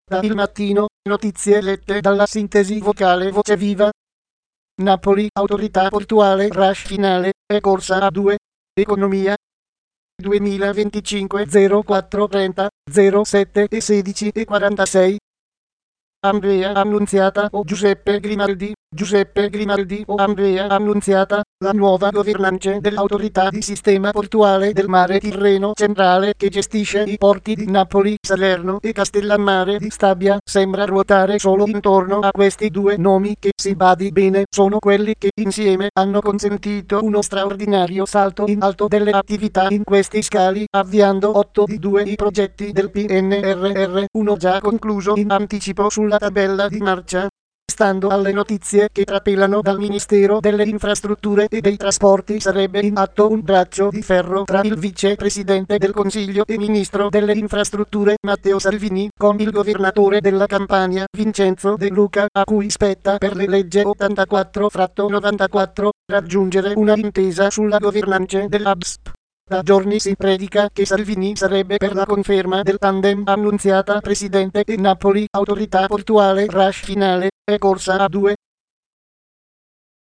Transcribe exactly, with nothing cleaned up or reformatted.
Da Il Mattino, notizie lette dalla sintesi vocale Voce Viva. Napoli, autorità portuale, rush finale, è corsa a due. Economia. duemilaventicinque zero quattro trenta zero sette e sedici e quarantasei. Andrea Annunziata o Giuseppe Grimaldi, Giuseppe Grimaldi o Andrea Annunziata, la nuova governante dell'autorità di sistema portuale del mare Tirreno centrale che gestisce i porti di Napoli, Salerno e Castellammare di Stabia, sembra ruotare solo intorno a questi due nomi che, si badi bene, sono quelli che insieme hanno consentito uno straordinario salto in alto delle attività in questi scali, avviando otto di due i progetti del P N R R, uno già concluso in anticipo sulla tabella di marcia. Stando alle notizie che trapelano dal Ministero delle Infrastrutture e dei Trasporti, sarebbe in atto un braccio di ferro tra il vicepresidente del Consiglio e ministro delle Infrastrutture Matteo Salvini con il governatore della Campania Vincenzo De Luca, a cui spetta per le legge ottantaquattro novantaquattro raggiungere una intesa sulla governance dell'A B S P. Da giorni si predica che Salvini sarebbe per la conferma del tandem Annunziata presidente e Napoli autorità portuale rush finale, è corsa a due.